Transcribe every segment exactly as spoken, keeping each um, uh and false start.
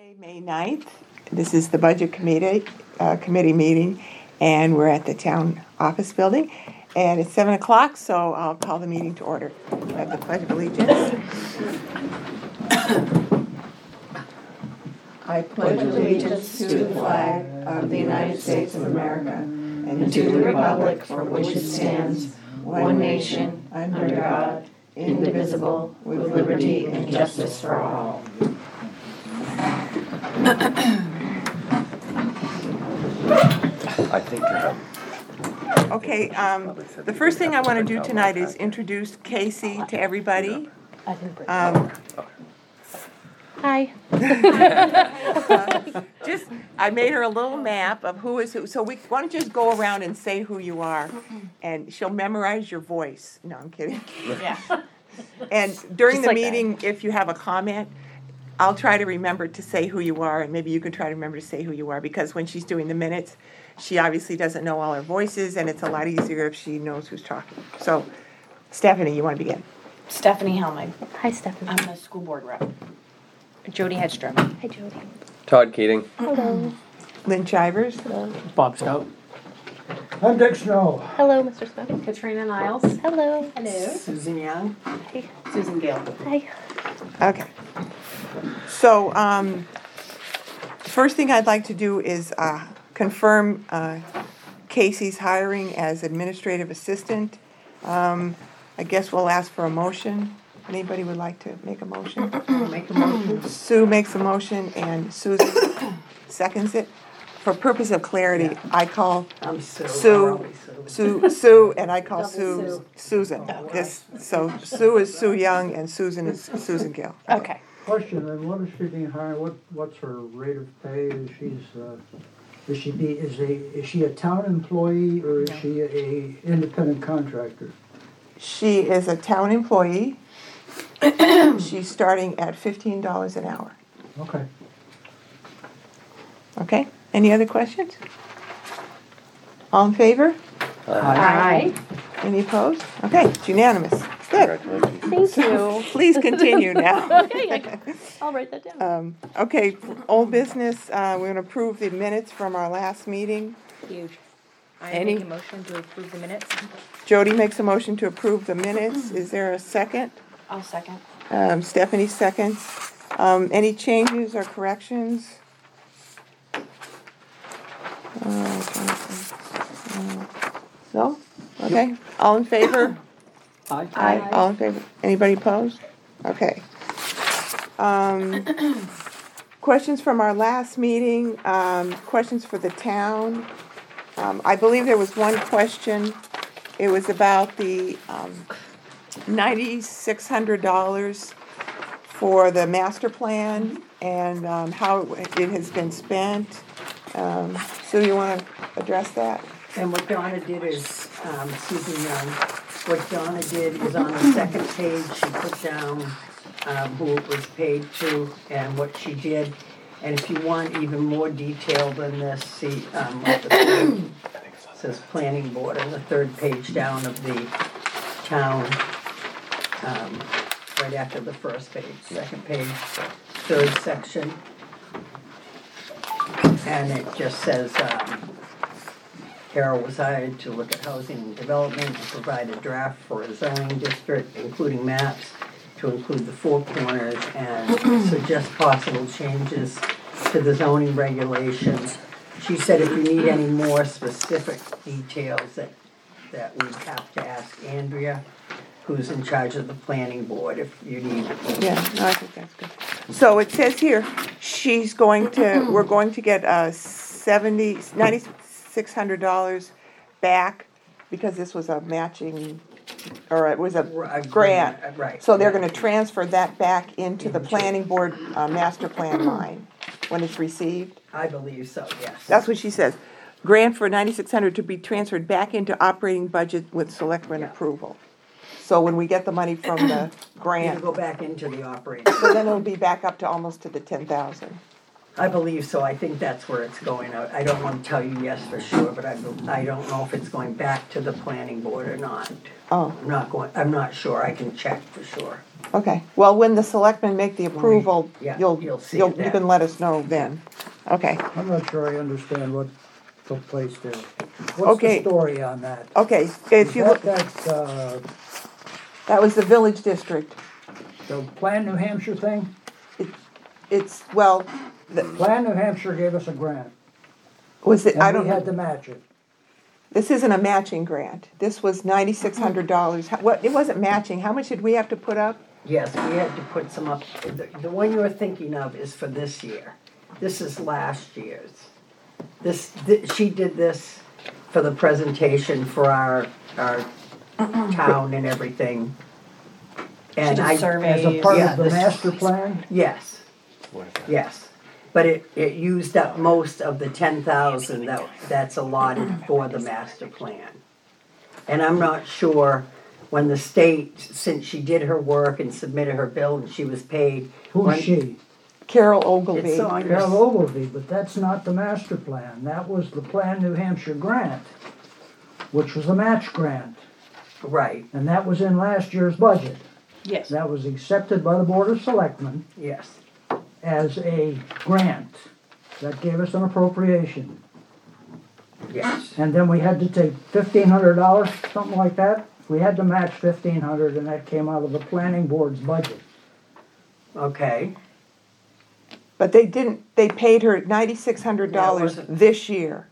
Tuesday, May ninth. This is the Budget Committee, uh, Committee meeting, and we're at the Town Office Building. And it's seven o'clock, so I'll call the meeting to order. We have the Pledge of Allegiance. I pledge allegiance to the flag of the United States of America and to the republic for which it stands, one nation, under God, indivisible, with liberty and justice for all. I think. Um, Okay, um, the first thing I want to do tonight is introduce Casey to everybody. Um, Hi. just, I made her a little map of who is who, so we, why don't you just go around and say who you are, and she'll memorize your voice. No, I'm kidding. Yeah. And during Just the like that. meeting, if you have a comment, I'll try to remember to say who you are, and maybe you can try to remember to say who you are, because when she's doing the minutes, she obviously doesn't know all her voices, and it's a lot easier if she knows who's talking. So, Stephanie, you want to begin? Stephanie Helmig. Hi, Stephanie. I'm the school board rep. Jody Hedstrom. Hi, Jody. Todd Keating. Hello. Lynn Chivers? Hello. Bob Stout. I'm Dick Snow. Hello, Mister Smith. Katrina Niles. Hello. Hello. Susan Young? Hi. Susan Gale. Hi. Okay. So, um, first thing I'd like to do is, uh, confirm, uh, Casey's hiring as administrative assistant. Um, I guess we'll ask for a motion. Anybody would like to make a motion? Make a motion. Sue makes a motion and Susan seconds it. For purpose of clarity, I call I'm Sue. Sue, Sue, Sue, and I call Double Sue, Sue. Susan. This, so Sue is Sue Young and Susan is Susan Gill. Okay. Question, and what is she being hired, what, what's her rate of pay? Is she's, uh, is she be, is a, is she a town employee or is she a independent contractor? She is a town employee. She's starting at fifteen dollars an hour. Okay. Okay, any other questions? All in favor? Aye. Any opposed? Okay, it's unanimous. Good. Congratulations. Thank you. Please continue now. Okay, I- I'll write that down. Um, okay, old business, uh, we're gonna approve the minutes from our last meeting. Huge. I Any- make a motion to approve the minutes. Jody makes a motion to approve the minutes. Is there a second? I'll second. Um, Stephanie seconds. Um, any changes or corrections? Uh, uh, No? Okay, all in favor? Aye. Aye. All in favor? Anybody opposed? Okay. Um, questions from our last meeting, um, questions for the town. Um, I believe there was one question. It was about the, um, ninety-six hundred dollars for the master plan and, um, how it it has been spent. Um, Sue, you wanna address that? And what Donna did is, um, Susan Young, what Donna did is on the second page, she put down, um, who it was paid to and what she did. And if you want even more detail than this, see, um, what the third, says planning board on the third page down of the town, um, right after the first page, second page, third section. And it just says, um, Carol was hired to look at housing and development and provide a draft for a zoning district, including maps to include the four corners and suggest possible changes to the zoning regulations. She said if you need any more specific details that, that we'd have to ask Andrea, who's in charge of the planning board, if you need. Yeah, no, I think that's good. So it says here, she's going to, we're going to get uh seventy, ninety-six hundred dollars back because this was a matching, or it was a A grant. grant, right. So they're gonna transfer that back into the planning board uh, master plan line when it's received. I believe so, yes. That's what she says. Grant for ninety-six hundred to be transferred back into operating budget with selectmen Yeah. approval. So when we get the money from the It'll grant, go back into the operating. so then it'll be back up to almost to the ten thousand. I believe so, I think that's where it's going. I I don't want to tell you yes for sure, but I, bel- I don't know if it's going back to the planning board or not. Oh, I'm not going, I'm not sure, I can check for sure. Okay, well, when the selectmen make the approval, yeah, you'll, you'll see you'll, it you then. can let us know then. Okay, I'm not sure I understand what took place there. What's Okay. the story on that? okay, Is if you that, look, that, uh, that was the village district. the Plan New Hampshire thing? It's, well, Plan New Hampshire gave us a grant, was it, I and don't we had know, to match it. this isn't a matching grant. This was ninety-six hundred dollars. What, it wasn't matching. How much did we have to put up? Yes, we had to put some up, the, the one you're thinking of is for this year. This is last year's. This, thi- she did this for the presentation for our, our town and everything. And did I, As a surveys. part Yeah, of the this- master plan? yes, yes. But it, it used up most of the ten thousand that, that's allotted for the master plan. And I'm not sure when the state, since she did her work and submitted her bill and she was paid. when- Who's she? Carol It's Ogilvy. on Carol your, Ogilvy, but that's not the master plan. That was the Plan New Hampshire grant, which was a match grant, right, and that was in last year's budget. Yes. That was accepted by the Board of Selectmen yes. as a grant. That gave us an appropriation. Yes, And then we had to take fifteen hundred dollars, something like that. We had to match fifteen hundred dollars, and that came out of the planning board's budget. okay, But they didn't, they paid her ninety-six hundred dollars Yeah, it wasn't- this year.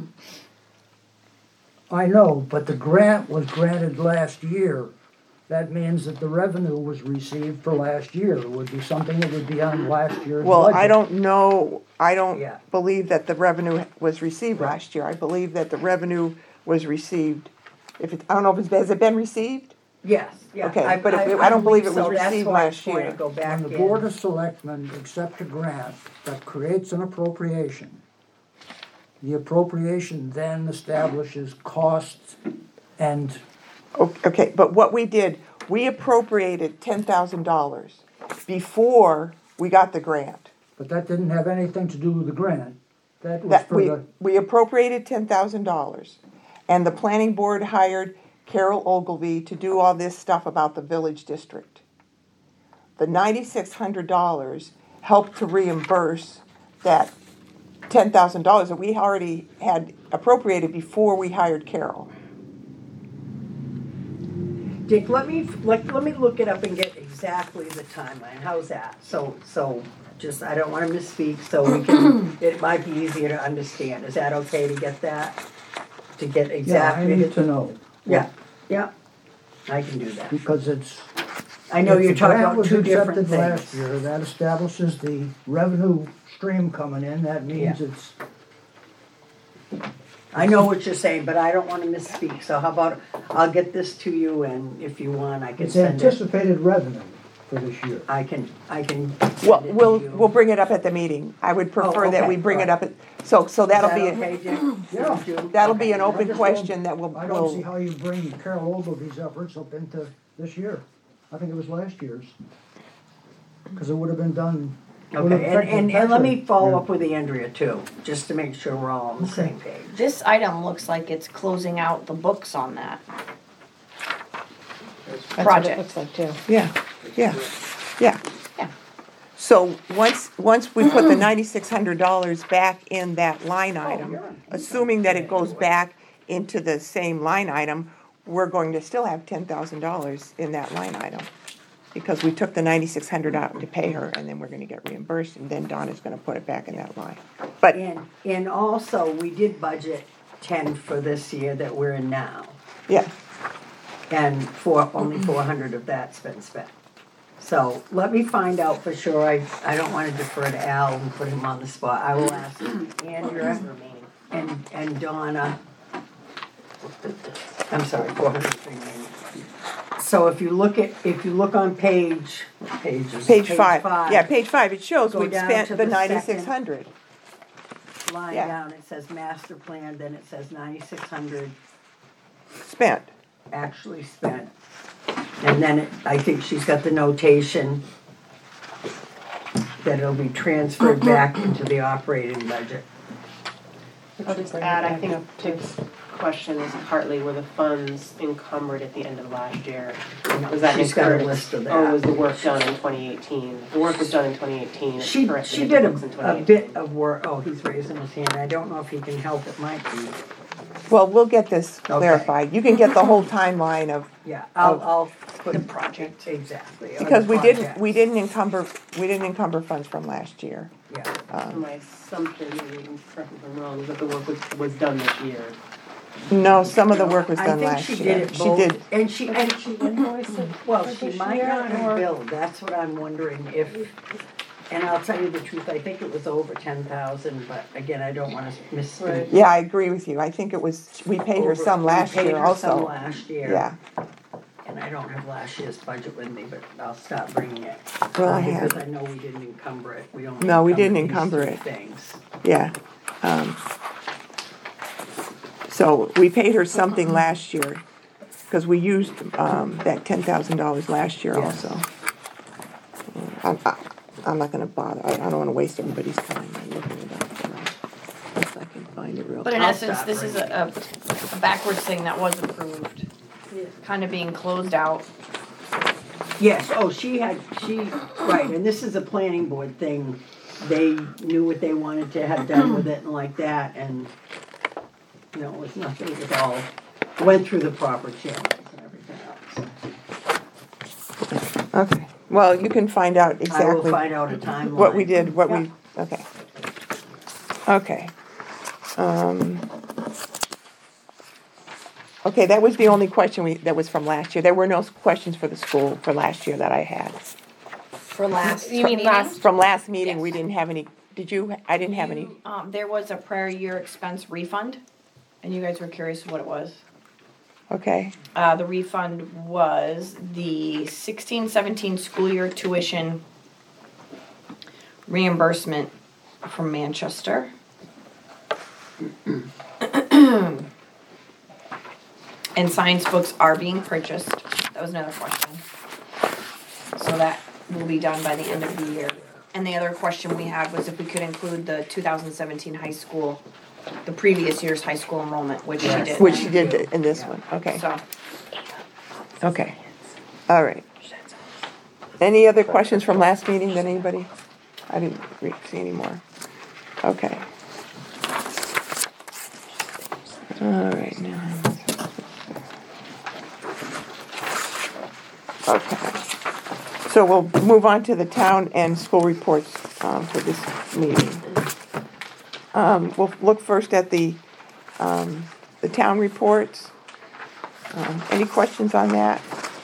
I know, but the grant was granted last year. That means that the revenue was received for last year. It would be something that would be on last year's budget. Well, I don't know, I don't Yeah. believe that the revenue was received last year. I believe that the revenue was received. If it, I don't know if it's, has it been received? yes, yeah. Okay, but if it- I don't believe it was so. That's received why last it's going to year. go back When the in. Board of Selectmen accept a grant that creates an appropriation, the appropriation then establishes costs and, O- Okay, but what we did, we appropriated ten thousand dollars before we got the grant. but that didn't have anything to do with the grant. That was That for we, the, we appropriated ten thousand dollars. And the planning board hired Carol Ogilvy to do all this stuff about the village district. The ninety-six hundred dollars helped to reimburse that ten thousand dollars that we already had appropriated before we hired Carol. Dick, let me, let, let me look it up and get exactly the timeline, how's that? So, so, just, I don't wanna misspeak, so we can, it might be easier to understand, is that okay to get that? To get yeah, I exactly, need to know. yeah, yeah, I can do that. Because it's. I know if you're the talking grant about was two different accepted last things. year, that establishes the revenue stream coming in. That means Yeah. it's, I know what you're saying, but I don't wanna misspeak, so how about, I'll get this to you, and if you want, I can it's send it. anticipated revenue for this year. I can, I can. Well, send it to we'll, you. we'll bring it up at the meeting. I would prefer that okay, we bring it all up at, so, so that'll Is be, that a- okay, Dick? Yeah. Would you? that'll be Okay. an I open just question don't- that we'll, I don't see we'll, how you bring Carol Ogilvy's efforts up into this year. I think it was last year's. Because it would have been done. would have Okay, and, affected and, and let me Patrick. follow Yeah. up with Andrea too, just to make sure we're all on the same page. This item looks like it's closing out the books on that That's what it project. looks like too. yeah, yeah, yeah. Yeah. So once, once we put the ninety-six hundred dollars back in that line Oh, item, assuming that it goes back into the same line item, we're going to still have ten thousand dollars in that line item. Because we took the ninety-six hundred out to pay her, and then we're gonna get reimbursed, and then Donna's gonna put it back in that line. But, And, and also, we did budget ten for this year that we're in now, yeah, and for, only four hundred of that's been spent. So, let me find out for sure, I, I don't wanna defer to Al and put him on the spot, I will ask Andrea and, and Donna. I'm sorry, four hundred remaining. So if you look at, if you look on page, what page is it? page five, yeah, page five, it shows Go we've down spent to the the ninety-six hundred. Line yeah. down, it says master plan, then it says ninety-six hundred Spent, actually spent. And then it, I think she's got the notation that it'll be transferred back into the operating budget. I'll just add, I think, to question is partly were the funds encumbered at the end of last year? Was that She's got a incurred? list of Or was that. the work done in twenty eighteen? The work was done in twenty eighteen, it's She, currently she in the did books in a, twenty a eighteen. bit of work, oh, he's raising his hand, I don't know if he can help, it might be, Well, we'll get this Okay. clarified. You can get the whole timeline of, yeah, I'll, Of I'll put. The project. Exactly. or because the we didn't, projects. we didn't encumber, we didn't encumber funds from last year. Yeah, Um, My assumption, and correct me if I'm wrong, is that the work was, was done this year. No, some of the work was I done think last she year. did it She both, did, and she, and she, well, for she this might year, not have or- billed, that's what I'm wondering if, and I'll tell you the truth, I think it was over ten thousand, but again, I don't wanna misspeak. yeah, I agree with you. I think it was, we paid her Over- some we last paid year her some also. last year. Yeah, And I don't have last year's budget with me, but I'll start bringing it. Well, uh, I have- Because I know we didn't encumber it, we only. No, we didn't these encumber two it. Things. yeah. Um, So we paid her something last year, because we used, um, that ten thousand dollars last year Yes. also. I'm, I- I'm not gonna bother, I, I don't wanna waste everybody's time by looking it up. If I can find it real But in quick. I'll essence, stop this is a, a a backwards thing that was approved, kind of being closed out. Yes, oh, she had, she, right, and this is a planning board thing, they knew what they wanted to have done with it and like that, and, you know, it was nothing, it was all, went through the proper channels and everything else. Okay, well, you can find out I will exactly find out a timeline. what we did, what we, okay. Okay. Um, Okay, that was the only question we, that was from last year. There were no questions for the school for last year that I had. For last. You mean last- From last meeting, we Yes. didn't have any, did you? I didn't have any. Um, there was a prior year expense refund, and you guys were curious what it was. Okay, Uh, the refund was the sixteen seventeen school year tuition reimbursement from Manchester. And science books are being purchased. That was another question. So that will be done by the end of the year. And the other question we had was if we could include the two thousand seventeen high school, the previous year's high school enrollment, which she did. which you did in this one, okay, So, okay. All right. Any other questions from last meeting that anybody? I didn't re- see any more. Okay. All right, now. Okay. So we'll move on to the town and school reports, um, for this meeting. Um, we'll look first at the, um, the town reports. Um, any questions on that?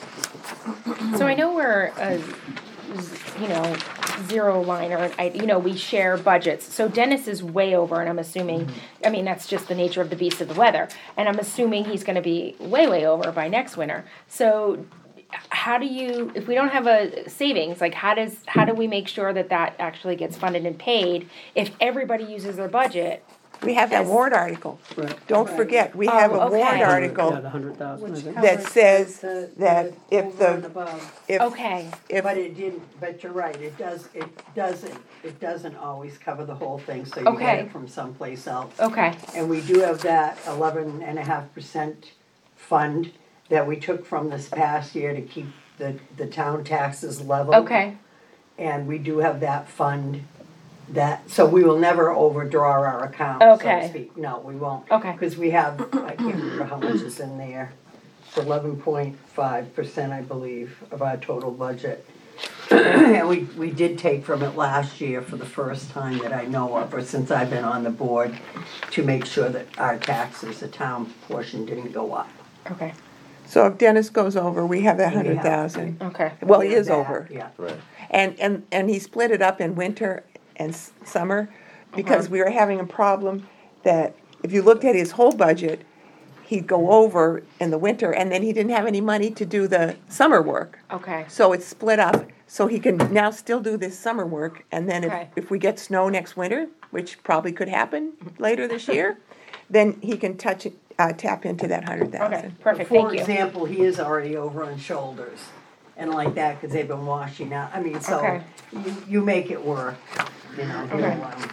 So I know we're a, you know, zero liner, I, you know, we share budgets. So Dennis is way over, and I'm assuming, I mean, that's just the nature of the beast of the weather. And I'm assuming he's gonna be way, way over by next winter. So how do you, if we don't have a savings, like how does, how do we make sure that that actually gets funded and paid if everybody uses their budget? We have that Yes. warrant article. Right. Don't forget, we have a Oh, okay. warrant Yeah, article the hundred thousand, I think. that says The- that the if over and the, above. if, Okay, if, But it didn't, but you're right, it does, it doesn't, it doesn't always cover the whole thing, so you get Okay. it from someplace else. okay, And we do have that eleven and a half percent fund that we took from this past year to keep the, the town taxes level. okay, And we do have that fund that, so we will never overdraw our account, so Okay. to speak. No, we won't. Okay. Because we have, I can't remember how much is in there, eleven point five percent, I believe, of our total budget. And we, we did take from it last year for the first time that I know of, or since I've been on the board, to make sure that our taxes, the town portion, didn't go up. okay, so if Dennis goes over, we have that We have- hundred thousand. okay. Well, he We have is that, over. Yeah. Right. And, and, and he split it up in winter and s- summer, because we were having a problem that if you looked at his whole budget, he'd go over in the winter, and then he didn't have any money to do the summer work. Okay, So it's split up, so he can now still do this summer work, and then if, Okay. if we get snow next winter, which probably could happen later this year, then he can touch it, uh, tap into that hundred okay, thousand. perfect, For thank you. example, he is already over on shoulders and like that, cause they've been washing out, I mean, so Okay. you, you make it work, you know, he'll, Okay. um,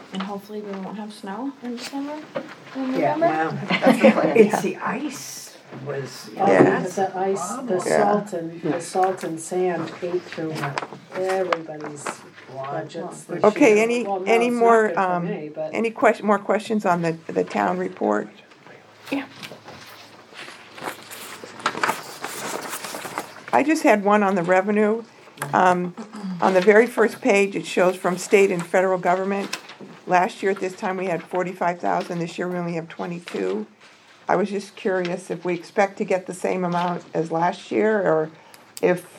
And hopefully we won't have snow in December, in Yeah, November. now, it's the ice was, Yeah. Yeah, the ice, the Yeah. salt and, the salt and sand ate through everybody's budgets this Okay, year. any, Well, no, any it's not more, good for um, me, but- any question, more questions on the, the town report? Yeah. I just had one on the revenue. Um, on the very first page, it shows from state and federal government. Last year at this time, we had forty-five thousand, this year we only have twenty-two. I was just curious if we expect to get the same amount as last year, or if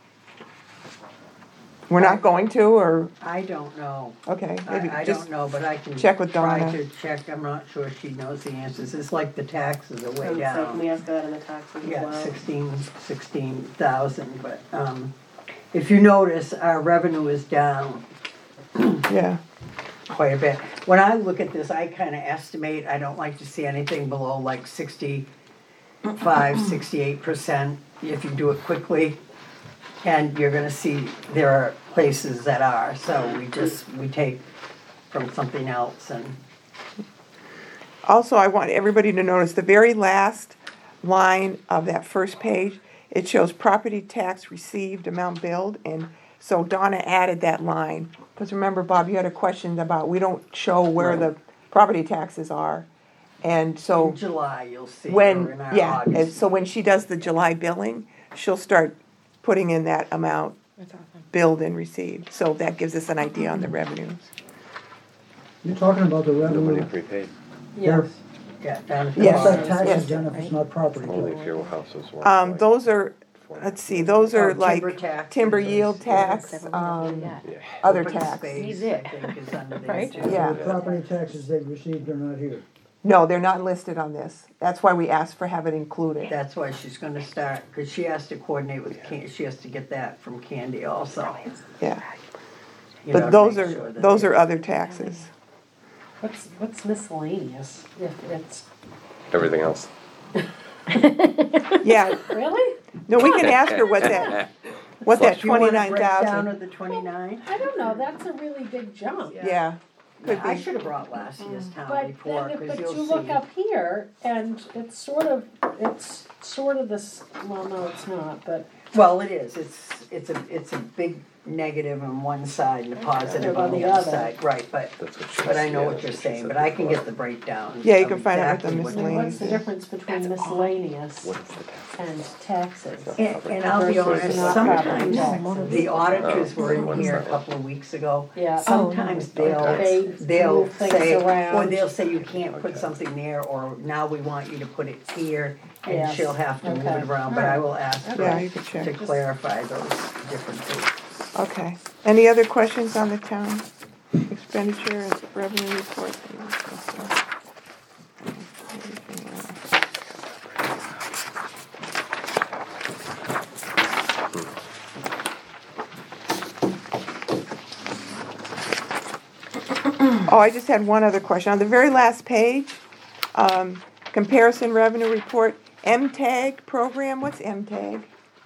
we're not going to, or, I don't know. okay, maybe I, I just, don't know, but I can check with try Donna. to check, I'm not sure she knows the answers, it's like the taxes are way So down. can we ask that in the taxes as Yeah, well? sixteen, sixteen thousand, but, um, if you notice, our revenue is down yeah, quite a bit. When I look at this, I kinda estimate, I don't like to see anything below like sixty-five, sixty-eight percent if you do it quickly. And you're gonna see there are places that are, so we just, we take from something else and, also, I want everybody to notice the very last line of that first page, it shows property tax received, amount billed, and so Donna added that line. Because remember, Bob, you had a question about, we don't show where the property taxes are. And so in July, you'll see, or when, in our yeah, and August. so when she does the July billing, she'll start putting in that amount billed and received. So that gives us an idea on the revenues. You're talking about the Nobody revenue. prepaid, Yes. Yeah, down at the Yes. What's bottom. that Yes. taxes, Jennifer, it's not property only tax. if your house was worth. Um, like those are, let's see, those Oh, are timber like taxes timber is- yield tax, Yeah. um, Yeah. other Open tax. space, Needs I it. think, is under there Right? too. Yeah. The property taxes they've received are not here. No, they're not listed on this. That's why we asked for have it included. That's why she's gonna start, cause she has to coordinate with Can, she has to get that from Candy also. Yeah, you know, but to those make are, sure that those they- are other taxes. What's, what's miscellaneous, if it's, Everything else. Yeah, really? no, we can ask her what that, what that You want a twenty-nine breakdown thousand, of the twenty-nine? I don't know, that's a really big jump. yeah, could I be. should have brought last year's town But report, then, cause but you you'll look see. up here and it's sort of, it's sort of this, well, no, it's not, but Well, it is, it's, it's a, it's a big negative on one side and a positive on the other side, right, but, That's what she but I was- know yeah, what that's you're she saying, said but I can before. get the breakdown. Yeah, you of can find out what the exactly what miscellaneous what's the is. difference between miscellaneous What is the tax? and taxes? And, and I'll be Versus honest, not sometimes property the auditors Oh, were in what's here a that? couple of weeks ago. Yeah. Sometimes they'll, They they'll move things say, or around. they'll say you can't put something there, or now we want you to put it here, and Yes. she'll have to move Okay. it around, but I will ask Yeah, her you could to check. clarify those different things. Okay. Any other questions on the town expenditure and revenue report? Oh, I just had one other question. On the very last page, um, comparison revenue report, M TAG program, what's M TAG?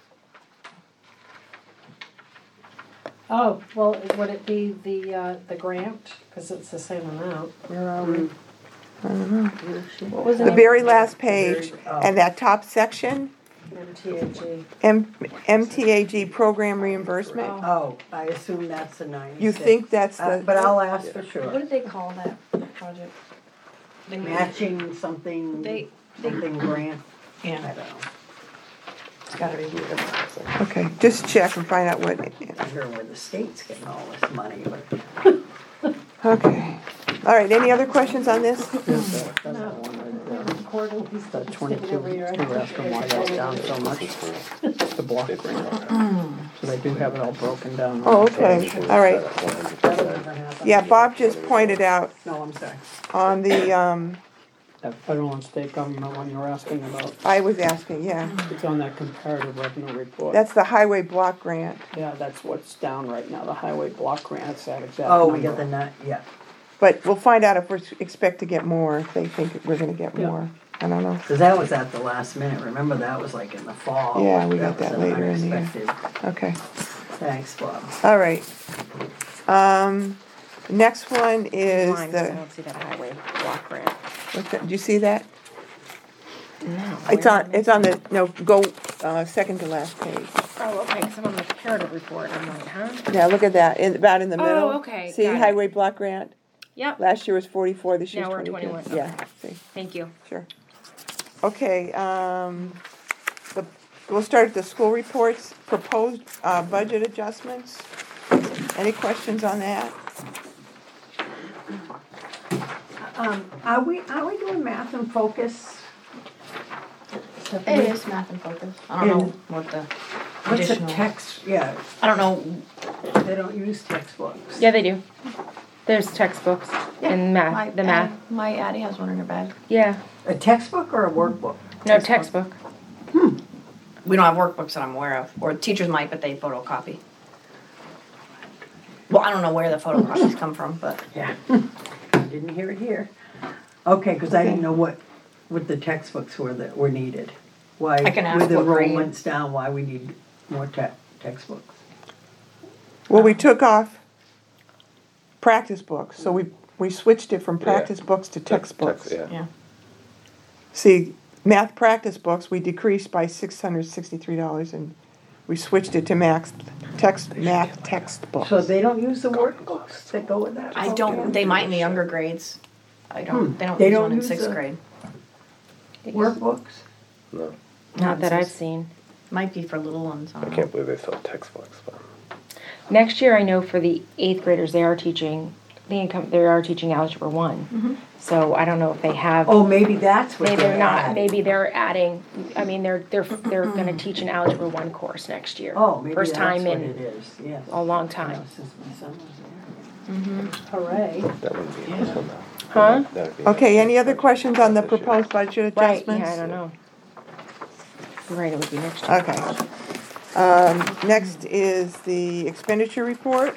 Oh, well, would it be the, uh, the grant, cause it's the same amount? Where are we? What was The it? very last page, Very- oh. and that top section, M T A G. M, MTAG program reimbursement. Oh, I assume that's a ninety-six. You think that's Uh, the, But I'll ask for What sure. did they call that project? They- Matching something, They, they, something grant, I yeah, don't know. it's gotta be. okay, just check and find out what, I hear where the state's getting all this money, but. okay. All right, any other questions on this? Quarterly That stuff twenty-two, every year. we were asking why that's down so much, the block grant. So they do have it all broken down. Oh, okay, all right. That'll never happen. Yeah, Bob just pointed out No, I'm sorry. on the, um, That federal and state government one you were asking about, I was asking, yeah. it's on that comparative revenue report. That's the highway block grant. Yeah, that's what's down right now, the highway block grant, it's that exact Oh, number. we got the nut, yeah. But we'll find out if we expect to get more, if they think we're gonna get Yeah. more. I don't know. Cause that was at the last minute, remember that was like in the fall. Yeah, we got was that an later in the year. unexpected- Okay, Thanks, Bob. all right. Um, Next one is Lines, I the, don't see that highway block grant. what's that, did you see that? No. It's where on, am I? it's on the, no, go, uh, second to last page. Oh, okay, because I'm on the comparative report, I'm like, huh? Yeah, look at that, in, about in the Oh, middle. okay, See, got it. highway block grant, Yep, last year was forty-four, this year's Now we're twenty-two. 21, Yeah, okay. see, thank you. sure. Okay, um, the, we'll start at the school reports, proposed, uh, budget adjustments. Any questions on that? Um, are we, are we doing math and focus? It is math and focus. I don't know what the What's the additional. text, yeah, I don't know. they don't use textbooks. Yeah, they do. There's textbooks and My math, the math, Add- My Addie has one in her bag. yeah, A textbook or a workbook? no textbook. We don't have workbooks that I'm aware of, or teachers might, but they photocopy. Well, I don't know where the photocopies come from, but Yeah. Didn't hear it here. Okay, because I didn't know what, what the textbooks were that were needed. Why, I can ask with what grade. enrollments down, why we need more te- textbooks. Well, we took off practice books, so we, we switched it from practice books to textbooks. Yeah. yeah. See, math practice books, we decreased by six hundred sixty-three dollars and we switched it to max, text, math textbooks. So they don't use the workbooks that go with that? I don't. They might in the younger grades. I don't. Hmm. They don't They use don't one in use sixth the- grade. Workbooks? No, Not that I've seen. Might be for little ones. I I don't know. can't believe they sell textbooks, but Next year, I know for the eighth graders, they are teaching, the income, they are teaching algebra one. So I don't know if they have, Oh, maybe that's what maybe they're they're not, adding. maybe they're adding, I mean, they're, they're, they're gonna teach an algebra one course next year. Oh, maybe First that's time what in it is, yes. a long Yeah, time. since my son was Hooray. that wouldn't be this one though. Huh? That would be- Okay, any other questions on the proposed budget Right, adjustments? yeah, I don't know. You're right, it would be next year. Okay. Um, next is the expenditure report.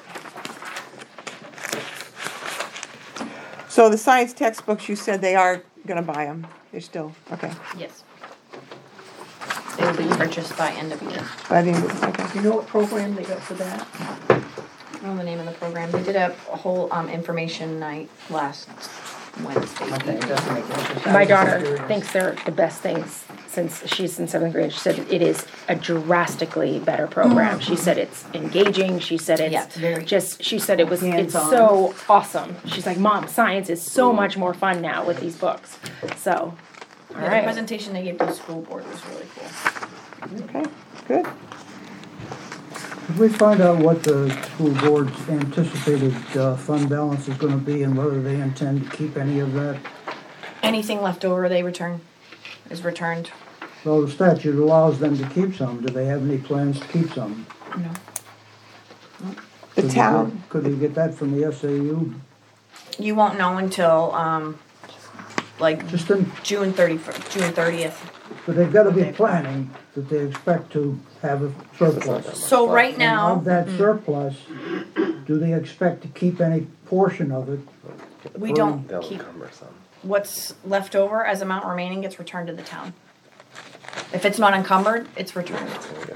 So the science textbooks, you said they are gonna buy them, they're still, okay. Yes. They will be purchased by end of year. By the end of- okay. You know what program they got for that? I don't know the name of the program. They did a whole um, information night last Wednesday. Okay, it doesn't make any difference. I My was just daughter curious. thinks they're the best things since she's in seventh grade. She said it is a drastically better program. She said it's engaging. She said Yeah, it's it's very- just, she said it was, it's Hands-on. so awesome. She's like, Mom, science is so much more fun now with these books. So, all Yeah, the right. presentation they gave to the school board was really cool. Okay, good. Did we find out what the school board's anticipated uh, fund balance is gonna be and whether they intend to keep any of that? Anything left over, they return, is returned. Well, the statute allows them to keep some. Do they have any plans to keep some? No. The Could we town, get- Could we get that from the S A U? You won't know until, um, like, Just in, June thirty-first, June thirtieth. but they've gotta be planning that they expect to have a surplus. So right And now, of that surplus, do they expect to keep any portion of it? we don't They'll keep, encumber some. what's left over as amount remaining gets returned to the town. If it's not encumbered, it's returned.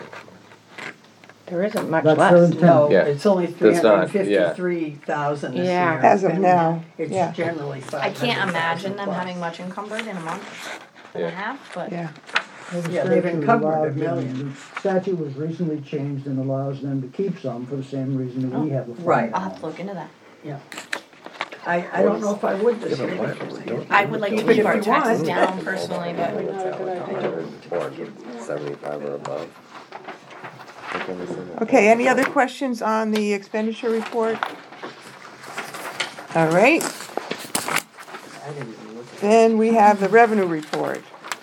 There isn't much That's their left. intent. No, Yeah. it's only three That's hundred not- and fifty-three thousand this year. Yeah. As of now, It's yeah. generally five I hundred can't imagine thousand them plus. having much encumbered in a month and a Yeah. half, but yeah. Well, the Yeah, they've statute encumbered a allows them- million. The statute was recently changed and allows them to keep some for the same reason that we have a fund. Right. I'll have to look into that. Yeah. I, I don't know if I would this Yeah, but why- year. don't- I would like to But keep if our you taxes want- down personally, but Or seventy-five or above. Like every single- Okay, any other questions on the expenditure report? All right, I didn't even look at then we have the revenue report.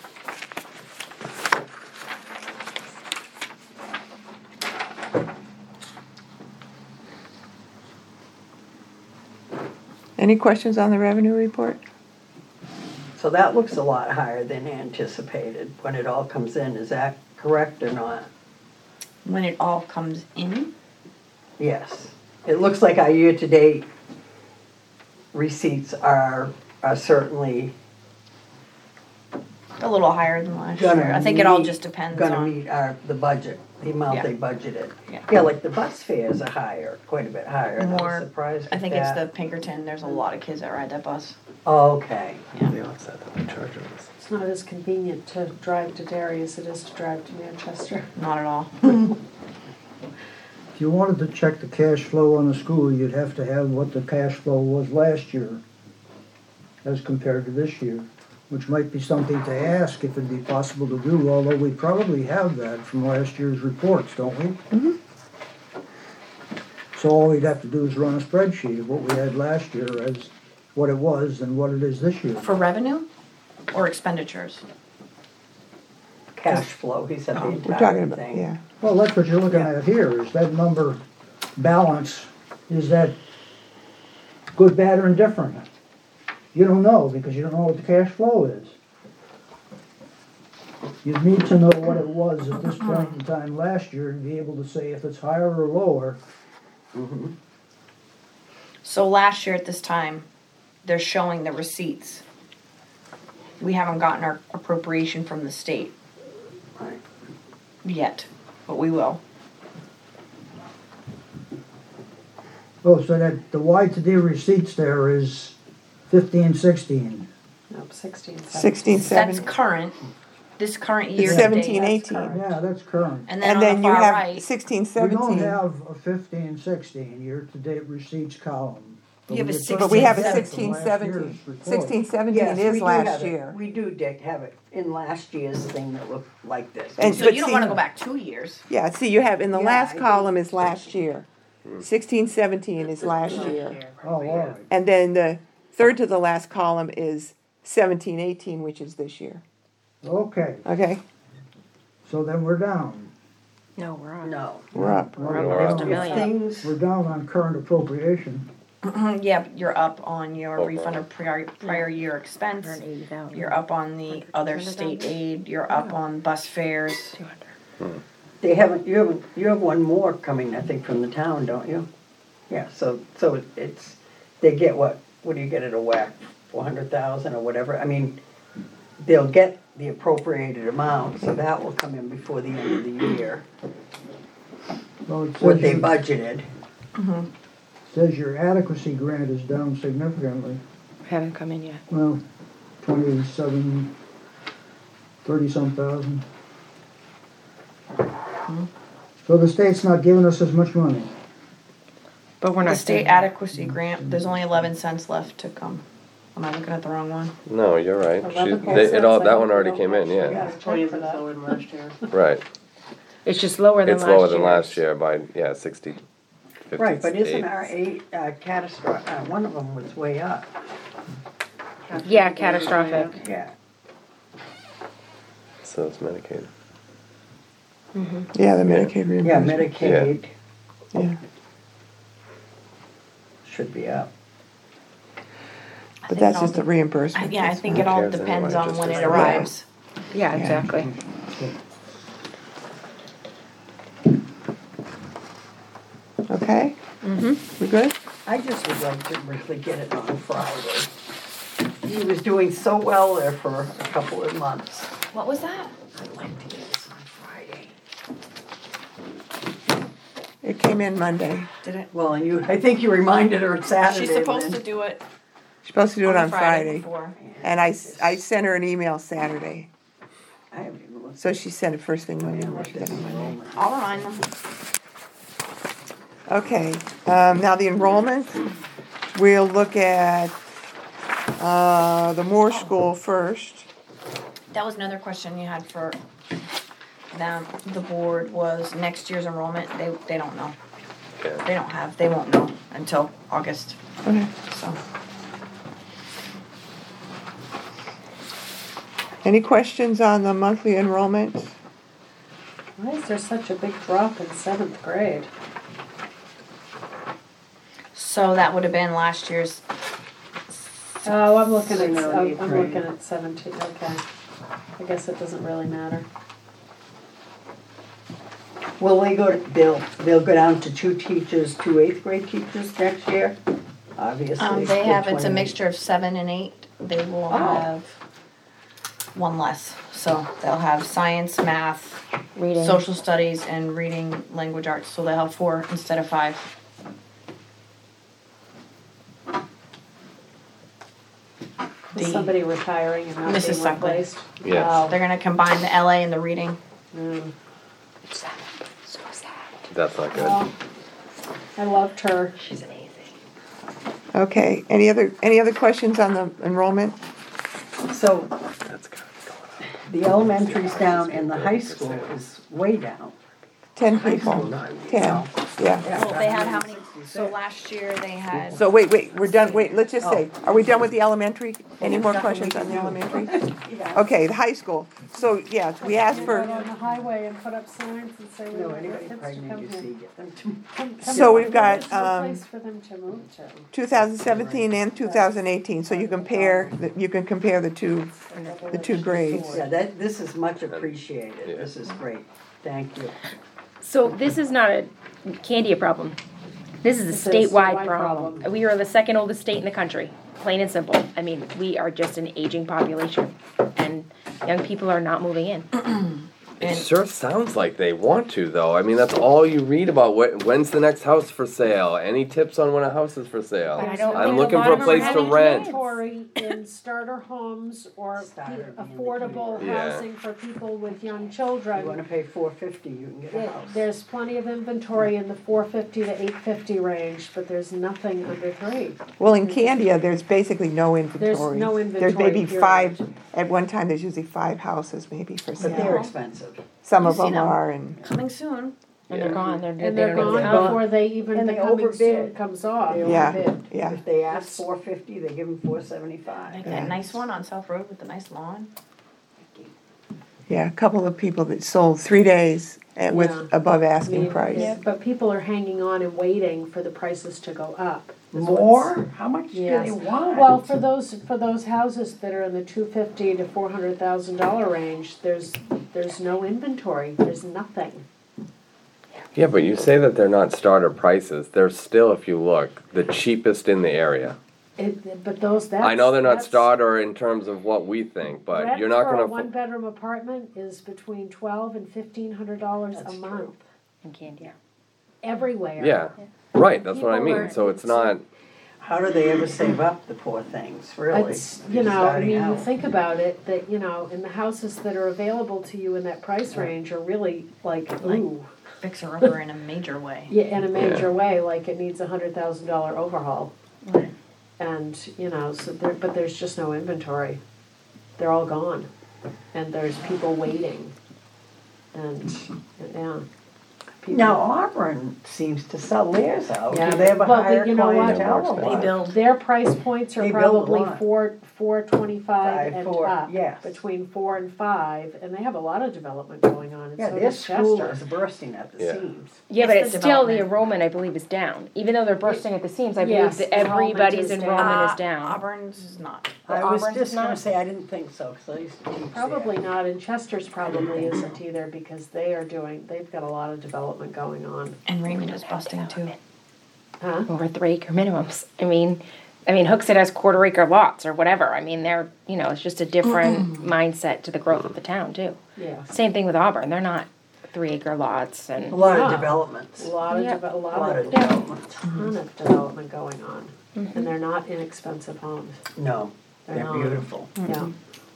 Any questions on the revenue report? it. So that looks a lot higher than anticipated when it all comes in. Is that correct or not? when it all comes in, Yes. It looks like our year-to-date receipts are, are certainly a little higher than last gonna year. I think it all meet- just depends Gonna on, meet our, the budget. the amount Yeah. they budgeted. Yeah. Yeah, like the bus fares are higher, quite a bit higher, and I More- was surprised I at think it's the that. Pinkerton, there's a lot of kids that ride that bus. Okay. They offset that by charging us. It's not as convenient to drive to Derry as it is to drive to Manchester. Not at all. If you wanted to check the cash flow on the school, you'd have to have what the cash flow was last year as compared to this year, which might be something to ask if it'd be possible to do, although we probably have that from last year's reports, don't we? Mm-hmm. So all we'd have to do is run a spreadsheet of what we had last year as what it was and what it is this year. For revenue or expenditures? Cash flow, he said the We're entire talking about, thing. yeah. Well, that's what you're looking at here, is that number balance, is that good, bad, or indifferent? You don't know, because you don't know what the cash flow is. You need to know what it was at this point in time last year and be able to say if it's higher or lower. So last year at this time, they're showing the receipts. We haven't gotten our appropriation from the state Right. yet, but we will. Oh, so that the Y to D receipts there is fifteen, sixteen. Nope, sixteen, seventeen. Sixteen, That's seven, current, this current It's year to seventeen, date. eighteen. Yeah, that's current. And then And on then the you far have right, sixteen, We don't seventeen. have a fifteen, sixteen year-to-date receipts column. You have a we get But we have a from sixteen, last seventeen. year's report. Sixteen, seventeen Yes, is we do last have it. year. We do, Dick, have it in last year's thing that looked like this. And- so but you don't see- wanna go back two years. Yeah, see, you have, in the Yeah, last I column is last year. Sixteen, seventeen is last year. Oh, all right. And then the third to the last column is seventeen, eighteen, which is this year. Okay, Okay, so then we're down. No, we're on. No. we're up. We're We're almost up. a If million. things, We're down on current appropriation. Yeah, but you're up on your Overall. refund of prior, prior year expense. Hundred and eighty thousand. You're up on the other state aid, you're up on bus fares. Two hundred. they haven't, you haven't, you have one more coming, I think, from the town, don't you? Yeah, so, so it's, they get what, what do you get at a whack, four hundred thousand or whatever? I mean, they'll get the appropriated amount, so that will come in before the end of the year, Well, it what says they your- budgeted. Says your adequacy grant is down significantly. Haven't come in yet. Well, twenty-seven, thirty-some thousand. So the state's not giving us as much money. But we're The not state saying. adequacy grant, there's only eleven cents left to come. Am I looking at the wrong one? No, you're right. She, Eleven they, it all, cents, that I one hope already we came don't in, have to- yeah, Yeah. Twenty Check for cents that. lower than last year. right. It's just lower than It's last year. lower than last year by, yeah, sixty, fifty-eight. Right, but isn't our eight, uh, catastrophic, uh, one of them was way up. Yeah, catastrophic. Yeah. So it's Medicaid. Yeah, the Medicaid Yeah, reimbursement. Medicaid Yeah, should be up. I but think that's it all just the de- reimbursement. I- Yeah, I That's think not- it all cares depends anyway, on just when as it a- arrives. Yeah, exactly. Okay, Mm-hmm. we good? I just would like to really get it on Friday. He was doing so well there for a couple of months. What was that? I'd like to get this on Friday. It came in Monday. Did it? Well, and you, I think you reminded her Saturday. She's supposed Lynn. to do it She's supposed to do it on on the Friday Friday. before. And I, s- I sent her an email Saturday. I haven't even looked. So she sent it first thing I Monday. haven't looked at it in a moment. I'll remind them. Okay, um, now the enrollment, we'll look at, uh, the Moore School first. That was another question you had for them, the board, was next year's enrollment, they, they don't know. Yeah. They don't have, they won't know until August, Okay. so. Any questions on the monthly enrollment? Why is there such a big drop in seventh grade? So that would have been last year's, Oh, I'm looking at, No, I'm eighth I'm grade. looking at seventeen, okay. I guess it doesn't really matter. Will they go, to- they'll, they'll go down to two teachers, two eighth grade teachers next year? Obviously. um, they with have, it's a twenty-eight. mixture of seven and eight, they will Oh. have one less. So they'll have science, math, Reading. social studies, and reading language arts. So they'll have four instead of five. Is The- somebody retiring and not Missus being Suckling. replaced? Yes. Oh, They're gonna combine the L A and the reading. mm. That's not good. Well, I loved her. She's amazing. Okay, any other, any other questions on the enrollment? So That's good. the elementary's down and the high school is way down. Ten people, ten, yeah. Well, they had how many? So last year they had. So wait, wait, we're done, wait, let's just say, are we done with the elementary? Any more questions on the elementary? Okay, the high school. So, yeah, we asked Get out for, on the highway and put up signs and say, we No, want anybody kids to pregnant, come you here. see, get them to. Come- come So here. we've got, There's no um, place for them to move to. two thousand seventeen and two thousand eighteen, so you compare, the- you can compare the two, the two grades. Yeah, that, this is much appreciated. Yeah. This is great. Thank you. So this is not a Candia problem. This is a It's a statewide statewide problem. problem. We are the second oldest state in the country, plain and simple. I mean, we are just an aging population, and young people are not moving in. It sure sounds like they want to, though. I mean, that's all you read about. What, when's the next house for sale? Any tips on when a house is for sale? But I don't I'm think a looking lot for a of them are place to having rent. kids. Inventory in starter homes or Starter pe- being the affordable key word. Yeah. housing for people with young You wanna children. pay four fifty, you can get a It- house. There's plenty of inventory in the four fifty to eight fifty range, but there's nothing under three. Well, in Candia, there's basically no inventory. There's no There's inventory, maybe period. five, at one time, there's usually five houses maybe for But they're sale. expensive. Some You of see them them. are, and, Coming soon. And Yeah. they're gone, they're, And they they're don't even gone come. before they even, And the they coming soon overbid. comes off. They Yeah. overbid. yeah. If they ask four fifty, they give them four seventy-five. Like Yeah. that nice one on South Road with the nice lawn. Yeah, a couple of people that sold three days at, with Yeah. above I asking mean, price. yeah, But people are hanging on and waiting for the prices to go up. is what's- More? How much do Yes. they want? Well, for those, for those houses that are in the two fifty to four hundred thousand dollar range, there's, there's no inventory, there's nothing. Yeah, but you say that they're not starter prices. They're still, if you look, the cheapest in the area. It, but those, that's. I know they're not that's- starter in terms of what we think, but rent you're not for a gonna. one bedroom apartment is between twelve and fifteen hundred dollars a That's month, true. In Candia. everywhere. Yeah, right, that's what I People mean. are- So it's not, How do they ever save up, the poor things, really? It's, you Just know, I starting mean, you out. think about it, that, you know, and the houses that are available to you in that price range are really like, Like- ooh, Fixer upper in a major way. yeah, in a major Yeah. way, like it needs a hundred thousand dollar overhaul. Right. And, you know, so there, but there's just no inventory. They're all gone. And there's people waiting. And, yeah. People- Now Auburn seems to sell theirs out. Yeah. Do they have a Well, but higher you know what? clientele or They what? build. Their price points are They build a probably lot. four, four twenty-five Five, and four, up. yes. Between four and five, and they have a lot of development going on, and Yeah, so their does school Chester. is bursting at the Yeah. seams. Yeah, but It's it's the still, the development. enrollment, I believe, is down. Even though they're bursting at the seams, I believe Yes, that enrollment everybody's is down. enrollment is Uh, down. Auburn's is not. I was Auburn's just gonna not? say, I didn't think so, cause I used to teach there. Probably not, and Chester's probably isn't either, because they are doing, they've got a lot of development going on. And Raymond is busting too. Huh? Over three acre minimums. I mean, I mean, Hooksett has quarter acre lots or whatever. I mean, they're, you know, it's just a different mindset to the growth of the town too. Yeah. Same thing with Auburn. They're not three acre lots A and, lot Yeah. of developments, A lot of, Yeah. deve- a a lot lot of, of yeah, development. ton of development going on, and they're not inexpensive homes, No, They're they're not. beautiful. yeah.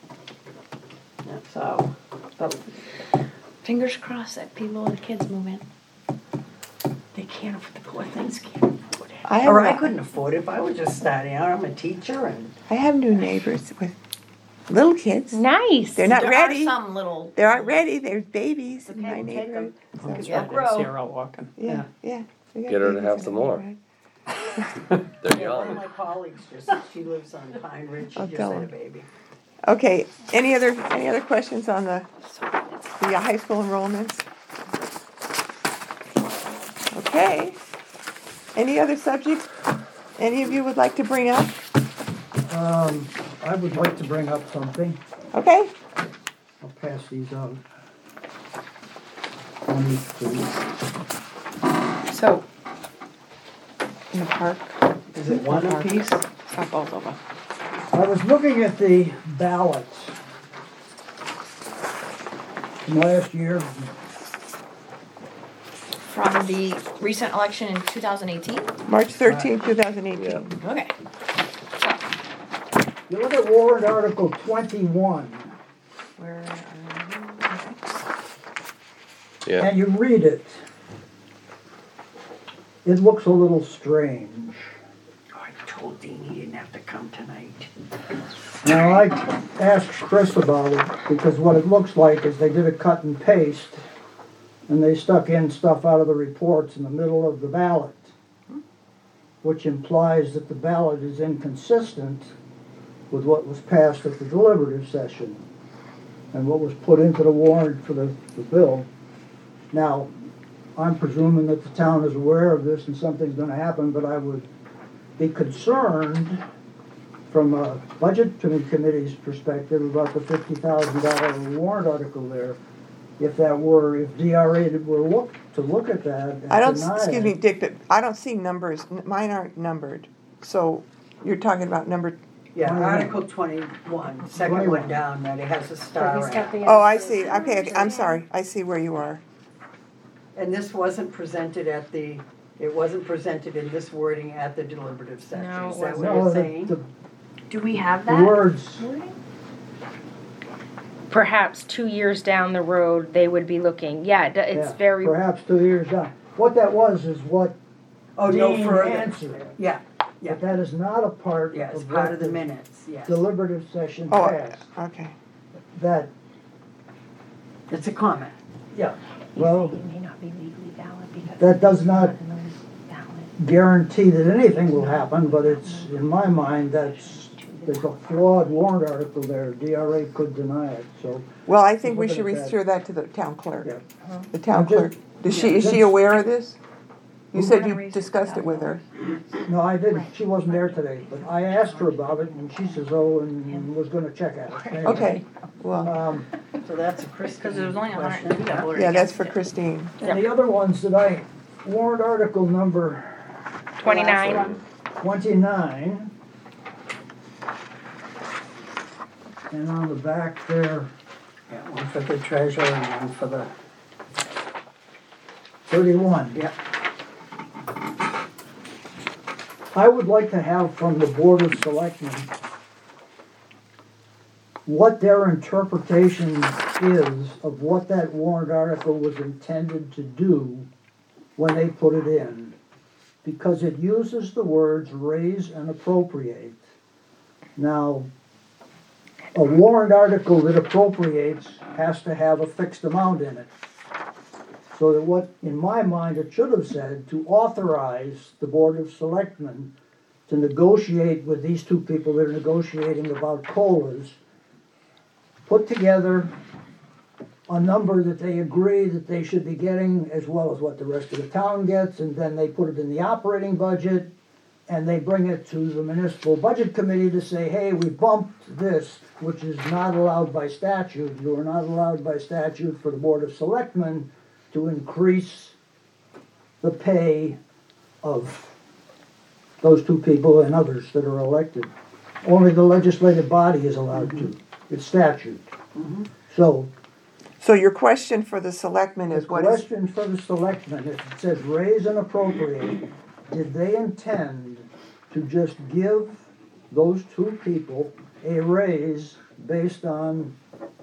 Yeah. So, but Fingers crossed that people with kids move in. They can't afford, the poor things can't afford it. I have, Or I a- couldn't afford it if I was just starting out, I'm a teacher and. I have new neighbors with little kids. nice. They're not There ready. are some little. They aren't ready. There's babies in Okay, my we'll take neighborhood. So, It's Yeah. right Grow. there, Sierra walking. yeah, yeah. We got Get her to babies have in some our more. neighborhood. they're Yeah, one of young. my colleagues just, she lives on Pine Ridge, she I'll just tell had a her. baby. Okay, any other, any other questions on the, the high school enrollments? Okay. Any other subjects any of you would like to bring up? Um, I would like to bring up something. Okay, I'll pass these out. One each, please. So, in the park, Is it one apiece? softball's over. I was looking at the ballots from last year. From the recent election in two thousand eighteen? March thirteenth, two thousand eighteen. Okay. You look at warrant article twenty-one, Where are Yeah. and you read it. It looks a little strange. Oh, I told Dean he didn't have to come tonight. Now, I asked Chris about it, because what it looks like is they did a cut and paste, and they stuck in stuff out of the reports in the middle of the ballot, which implies that the ballot is inconsistent with what was passed at the deliberative session and what was put into the warrant for the, the bill. Now, I'm presuming that the town is aware of this and something's gonna happen, but I would be concerned from a budget committee's perspective about the fifty thousand dollar warrant article there. If that were, if D R A were look, to look at that and I don't, deny excuse me, it. Dick, but I don't see numbers, mine aren't numbered. So you're talking about number, Yeah, Twenty-one. Article twenty-one, second Twenty-one. one down, that it has a star He's in got it. the. oh, I see, okay, okay, I'm sorry, I see where you are. And this wasn't presented at the, it wasn't presented in this wording at the deliberative session. No, it Is that what No, you're the, saying? the, Do we have the that? words, Perhaps two years down the road, they would be looking, yeah, it- it's yeah, very, perhaps two years down. What that was is what Oh, no Dean further. answered. Yeah, yeah, But that is not a part yeah, it's of part what of the the minutes, yes. deliberative session Oh, passed. okay. That, It's a comment. yeah, well, it may not be legally valid because. that does not it's not valid. guarantee that anything will happen, but it's, in my mind, that's, there's a flawed warrant article there. D R A could deny it, so. Well, I think we Looking should at that. refer that to the town clerk. Yeah. The town I'm just- clerk. Does she, yeah, is she that's- aware of this? You said We're gonna you raise discussed it with her. No, I didn't, she wasn't there today, but I asked her about it, and she says, oh, and was gonna check at it. Anyway, Okay, well, Um, So that's a Christine Because there was only a hundred question. and two that voted yeah, that's against for it. Christine. and the other ones that I, warrant article number Twenty-nine, twenty-nine. And on the back there, Yeah, one for the treasurer and one for the, thirty-one. yeah. I would like to have from the Board of Selectmen what their interpretation is of what that warrant article was intended to do when they put it in. Because it uses the words raise and appropriate. Now, a warrant article that appropriates has to have a fixed amount in it. So that what, in my mind, it should have said, to authorize the Board of Selectmen to negotiate with these two people that are negotiating about COLAs, put together a number that they agree that they should be getting, as well as what the rest of the town gets, and then they put it in the operating budget, and they bring it to the municipal budget committee to say, hey, we bumped this, which is not allowed by statute. You are not allowed by statute for the Board of Selectmen to increase the pay of those two people and others that are elected. Only the legislative body is allowed to. It's statute. So, So your question for the selectmen the is what is, question for the selectmen, if it says raise and appropriate, did they intend to just give those two people a raise based on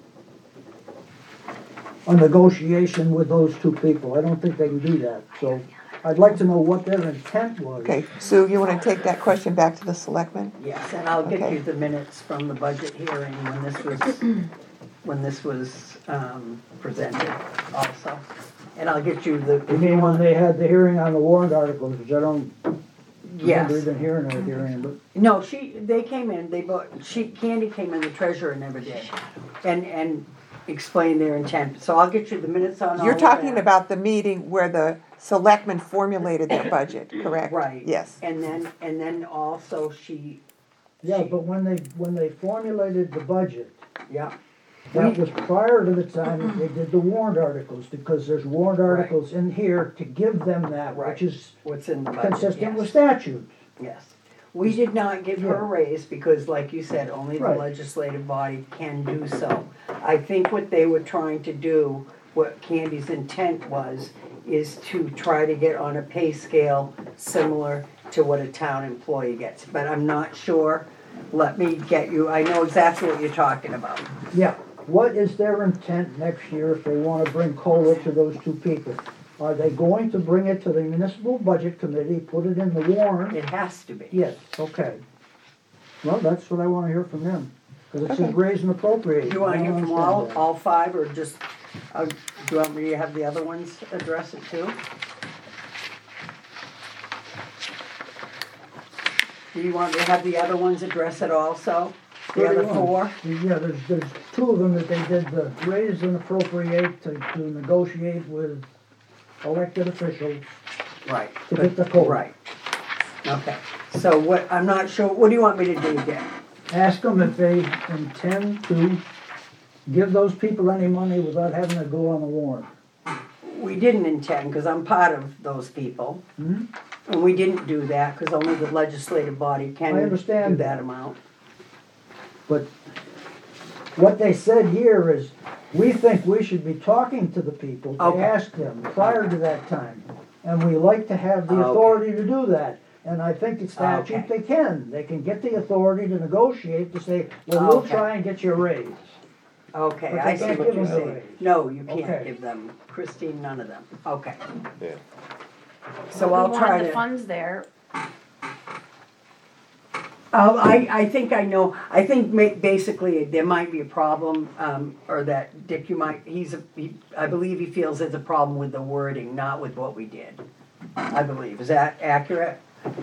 a negotiation with those two people? I don't think they can do that, so I'd like to know what their intent was. okay, Sue, you wanna take that question back to the selectmen? Yes, and I'll get Okay. you the minutes from the budget hearing when this was, when this was, um, presented also. And I'll get you the, You if you mean when want, they had the hearing on the warrant articles, which I don't remember yes. even hearing a hearing, but No, she, they came in, they both, she, Candy came in, the treasurer never did. And, and explained their intent, so I'll get you the minutes on all You're of talking that. about the meeting where the selectmen formulated their budget, correct? Right. Yes. And then, and then also she, yeah, but when they, when they formulated the budget, yeah, that was prior to the time that they did the warrant articles, because there's warrant articles in here to give them that, Right. which is what's in the budget, consistent with yes. statute. Yes. We did not give her a Yeah. raise because, like you said, only the Right. legislative body can do so. I think what they were trying to do, what Candy's intent was, is to try to get on a pay scale similar to what a town employee gets. But I'm not sure. Let me get you, I know exactly what you're talking about. Yeah, what is their intent next year if they wanna bring COLA to those two people? Are they going to bring it to the municipal budget committee, put it in the warrant? It has to be. Yes, okay. Well, that's what I wanna hear from them, cause it says Okay. raise and appropriate. Do you wanna I hear don't from all, understand that. all five, or just, uh, do you want me to have the other ones address it too? Do you want me to have the other ones address it also? The other thirty-one. four? Yeah, there's, there's two of them that they did the raise and appropriate to, to negotiate with elected officials Right. to get the COLA. Right. Okay, so what, I'm not sure, what do you want me to do, Dick? Ask them if they intend to give those people any money without having to go on the warrant. We didn't intend, because I'm part of those people. Hmm? And we didn't do that, because only the legislative body can I do understand that that. amount. But what they said here is, we think we should be talking to the people to Okay. ask them prior to that time. And we like to have the Okay. authority to do that. And I think it's statute Okay. they can. They can get the authority to negotiate to say, well, we'll Okay. try and get you a raise. Okay, But I they see can't what give you're them a saying. raise. No, you can't Okay. give them, Christine, none of them. Okay, Yeah. so I'll We try want the to. funds there. Oh, I, I think I know, I think ma- basically there might be a problem, um, or that Dick, you might, he's, a- he, I believe he feels there's a problem with the wording, not with what we did. I believe, is that accurate?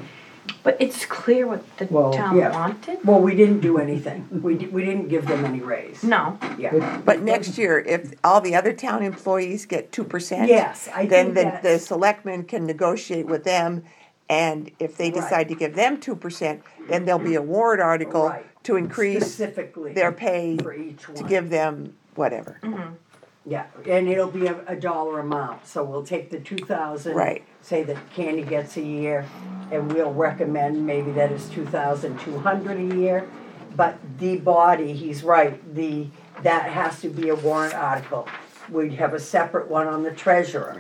But it's clear what the Well, town yeah. wanted? Well, we didn't do anything, we, di- we didn't give them any raise. No. Yeah, But next year, if all the other town employees get two percent. yes, I Then think the, the that's, selectmen can negotiate with them, and if they Right. decide to give them two percent, then there'll be a warrant article Right. to increase specifically their pay for each to one. give them whatever. Yeah, and it'll be a, a dollar amount, so we'll take the two thousand. Right. Say that Candy gets a year, and we'll recommend maybe that is two thousand two hundred a year. But the body, he's right, the, that has to be a warrant article. We'd have a separate one on the treasurer.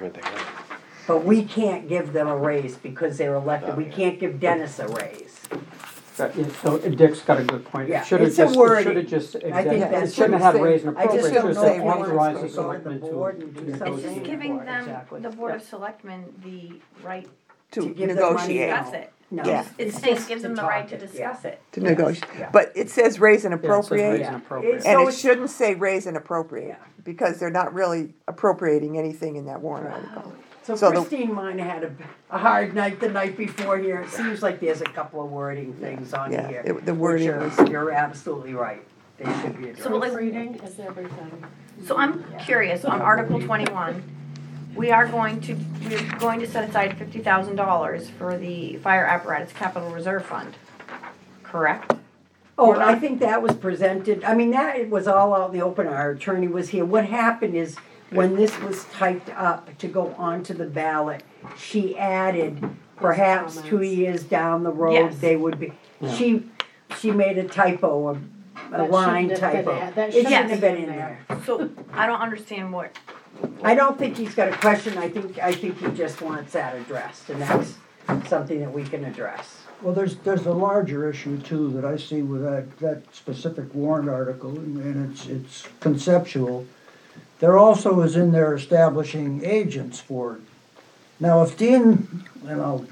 But we can't give them a raise because they're elected, we can't give Dennis a raise. That- yeah, So Dick's got a good point. Yeah, It should have it's a just, it wording. should have just, I think exactly- it that's shouldn't what have had I'm raise and I just appropriate, it don't should know have what authorized the it's going to selectmen the to. board and do to It's something. negotiate. just giving for, them, exactly. the Board of Yeah. Selectmen, the right, To To give them money negotiate, now. discuss it. No, Yeah. It's it's saying just gives to them the talk right to it, yeah. discuss it. to Yes, negotiate. yeah. But it says raise and Yeah, it says raise appropriate, and Yeah. appropriate. It's- and So it it's- shouldn't say raise and appropriate, Yeah. because they're not really appropriating anything in that warrant article. So So the- Christine mine had a, a hard night the night before here. It seems like there's a couple of wording things on Yeah, here. it- the which wording are- was- You're absolutely right. They should be So, like, addressed. Reading is everything. So I'm curious, on Article twenty-one, we are going to, we're going to set aside fifty thousand dollars for the fire apparatus capital reserve fund, correct? Oh, I think that was presented, I mean, that it was all out in the open. Our attorney was here. What happened is, when this was typed up to go onto the ballot, she added, perhaps two comments. years down the road, Yes. they would be, she, she made a typo, a, a That line shouldn't have been typo. there. That It shouldn't shouldn't have have been been in there. there. So I don't understand what, I don't think he's got a question, I think, I think he just wants that addressed, and that's something that we can address. Well, there's, there's a larger issue too that I see with that, that specific warrant article, and it's, it's conceptual. There also is in there establishing agents for it. Now, if Dean, and I'll.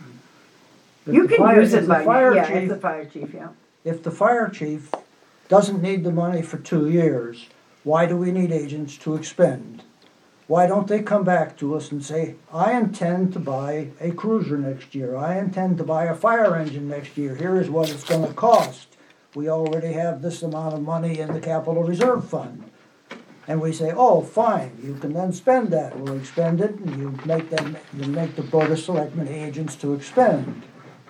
if You the can fire- use if it the by, fire yeah, chief- as the fire chief, yeah. If the fire chief doesn't need the money for two years, why do we need agents to expend? Why don't they come back to us and say, I intend to buy a cruiser next year, I intend to buy a fire engine next year, here is what it's gonna cost. We already have this amount of money in the capital reserve fund. And we say, oh, fine, you can then spend that, we'll expend it, and you make them, you make the board of selectmen agents to expend.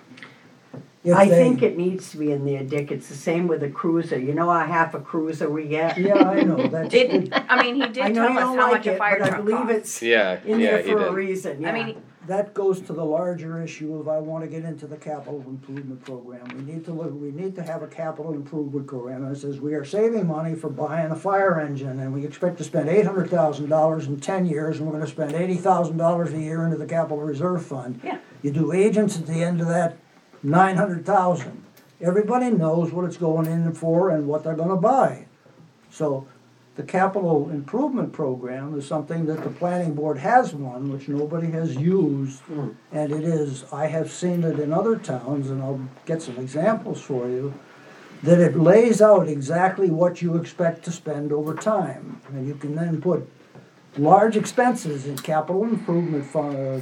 If I they- think it needs to be in there, Dick, it's the same with a cruiser, you know how half a cruiser we get? Yeah, I know, that's. did, I mean, he I did know tell you us don't how like much a it, fire but I truck believe costs. it's Yeah, in yeah, there he for a did. reason, yeah. I mean, that goes to the larger issue of I wanna get into the capital improvement program. We need to look, we need to have a capital improvement program, and it says we are saving money for buying a fire engine, and we expect to spend eight hundred thousand dollars in ten years, and we're gonna spend eighty thousand dollars a year into the capital reserve fund. Yeah. You do agents at the end of that, nine hundred thousand. Everybody knows what it's going in for and what they're gonna buy. So, the capital improvement program is something that the planning board has one, which nobody has used. And it is, I have seen it in other towns, and I'll get some examples for you, that it lays out exactly what you expect to spend over time. And you can then put large expenses in capital improvement fund,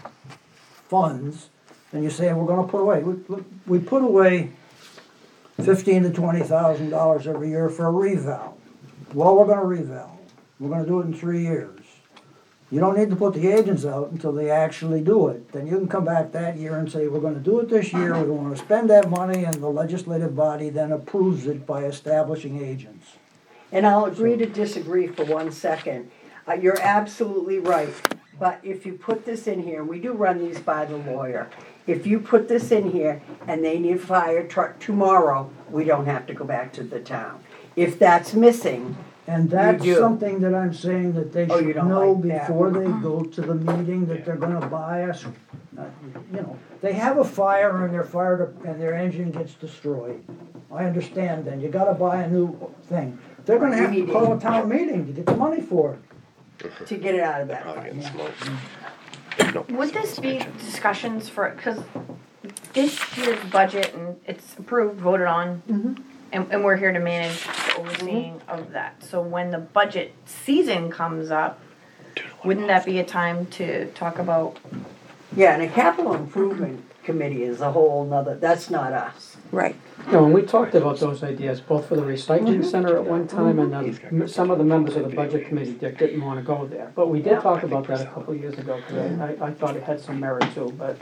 funds, and you say, we're gonna put away, we, we put away fifteen to twenty thousand dollars every year for a reval. Well, we're gonna reval. We're gonna do it in three years. You don't need to put the agents out until they actually do it. Then you can come back that year and say, we're gonna do it this year, we wanna spend that money, and the legislative body then approves it by establishing agents. And I'll agree to disagree for one second. Uh, you're absolutely right, but if you put this in here, we do run these by the lawyer. If you put this in here and they need a fire truck tomorrow, we don't have to go back to the town. If that's missing, And that's do. something that I'm saying that they Oh, you should don't know like that. before they go to the meeting, that they're gonna buy us. uh, You know, they have a fire and their fire, de- and their engine gets destroyed. I understand then, you gotta buy a new thing. They're gonna have to call a town meeting to get the money for it. to get it out of that Probably fund. getting smoked. Would this be discussions for, because this year's budget and it's approved, voted on, and, and we're here to manage the overseeing of that. So when the budget season comes up, wouldn't that be a time to talk about? Yeah, and a capital improvement committee is a whole nother, that's not us. Right. No, and we talked about those ideas, both for the recycling center at one time, and then some of the members of the budget committee Dick, didn't wanna go there. But we did talk about that a couple of years ago, because I, I thought it had some merit too, but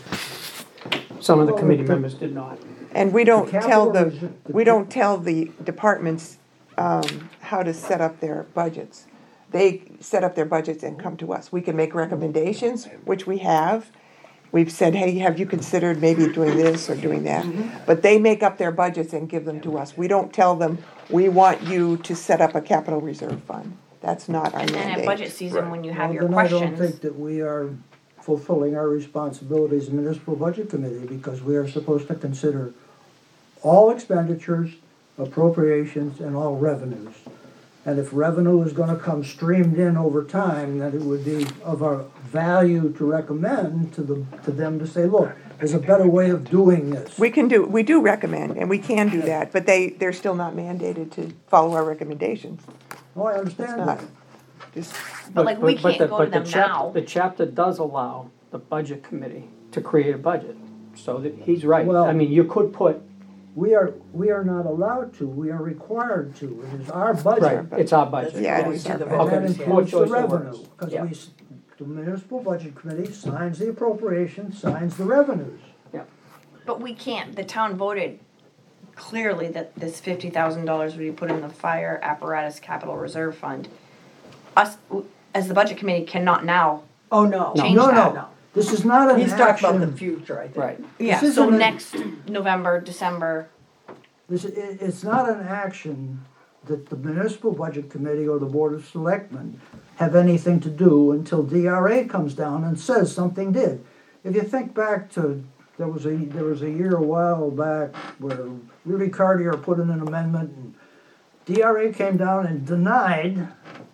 some of the committee members did not. And we don't The tell capital the, reserve- we don't tell the departments, um, how to set up their budgets. They set up their budgets and come to us. We can make recommendations, which we have. We've said, hey, have you considered maybe doing this or doing that? But they make up their budgets and give them to us. We don't tell them, we want you to set up a capital reserve fund. That's not our And then at mandate. budget season, when you have Well, your then I don't think questions. that we are fulfilling our responsibilities in municipal budget committee, because we are supposed to consider all expenditures, appropriations, and all revenues. And if revenue is gonna come streamed in over time, then it would be of a value to recommend to the, to them to say, look, there's a better way of doing this. We can do, we do recommend, and we can do that, but they, they're still not mandated to follow our recommendations. Oh, I It's understand not. that. Just, But like, we but can't the- go to but the them chap- now. The chapter does allow the budget committee to create a budget, so that, he's right. Well- I mean, you could put, We are, we are not allowed to, we are required to. It is our right, budget. it's our budget. Yeah, it Going is to our the budget. And that voters, yeah. More includes the choice of revenue, words. because Yeah. we, s- the municipal budget committee signs the appropriations, signs the revenues. But we can't, the town voted clearly that this fifty thousand dollars would be put in the fire apparatus capital reserve fund. Us, as the budget committee, cannot now, Oh, no. Change No, that. no, this is not an He's talking about the action, future, I think. Right. yeah, This so isn't a- next November, December, this, it, it's not an action that the municipal budget committee or the board of selectmen have anything to do until D R A comes down and says something did. If you think back to, there was a, there was a year a while back where Rudy Cartier put in an amendment and D R A came down and denied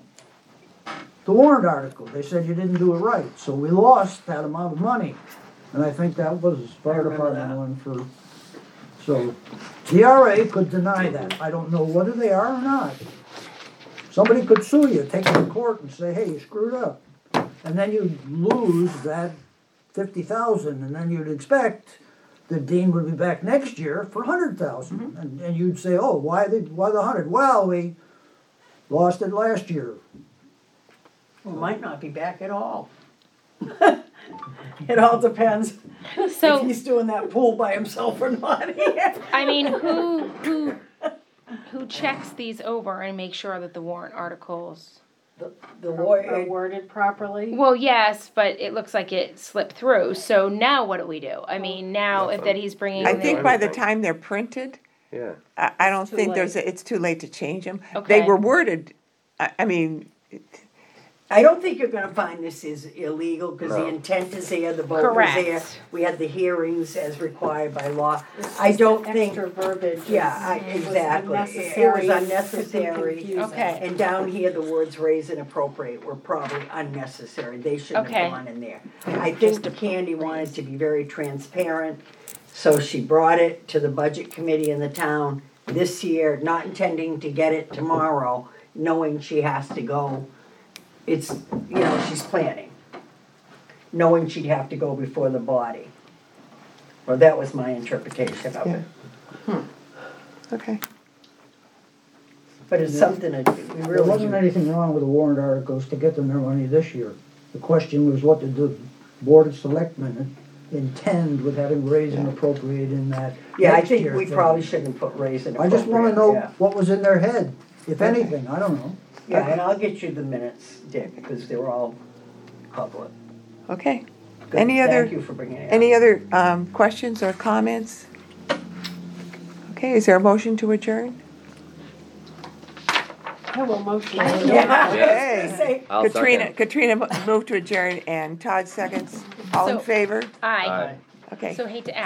the warrant article. They said you didn't do it right, so we lost that amount of money. And I think that was fire remember department that. one for, so D R A could deny that. I don't know whether they are or not. Somebody could sue you, take it to court and say, hey, you screwed up. And then you'd lose that fifty thousand, and then you'd expect that Dean would be back next year for a hundred thousand. And, and you'd say, oh, why the, why the hundred? Well, we lost it last year. Well, might not be back at all. It all depends if So, he's doing that pool by himself or not. I mean, who, who, who checks these over and makes sure that the warrant articles The are lawyer, worded properly. Well, yes, but it looks like it slipped through. So now what do we do? I mean, now if that he's bringing. I don't think do by the anything. time they're printed, Yeah. I, I don't too think there's, late. a- it's too late to change them. Okay. They were worded, I, I mean, I don't think you're gonna find this is illegal, cause the No. intent is there, the vote was there. Correct. We had the hearings as required by law. It's I just don't the think, extra verbiage. is- yeah, I, was exactly. It unnecessary, was could be unnecessary. confusing. Okay. And down here, the words raise and appropriate were probably unnecessary. They shouldn't Okay. have gone in there. I think Candy wanted to be very transparent, so she brought it to the budget committee in the town this year, not intending to get it tomorrow, knowing she has to go. It's, you know, she's planning, knowing she'd have to go before the body. Well, that was my interpretation of it. okay. But it's something that we There really wasn't do. anything wrong with the warrant articles to get them their money this year. The question was, what did the Board of Selectmen intend with having raised and appropriated in that Yeah, I next think year we thing? probably shouldn't put raise and I just wanna appropriate, know yeah. what was in their head, if anything, I don't know. Yeah, and I'll get you the minutes, Dick, because they're all public. Okay. Good. Any other, Thank you for bringing it up. any other, um, questions or comments? Okay, is there a motion to adjourn? I will motion. Yeah. Okay. Say- I'll Katrina, second. Katrina mo- moved to adjourn and Todd seconds. All in So- favor? Aye. Aye. Okay. So hate to ask.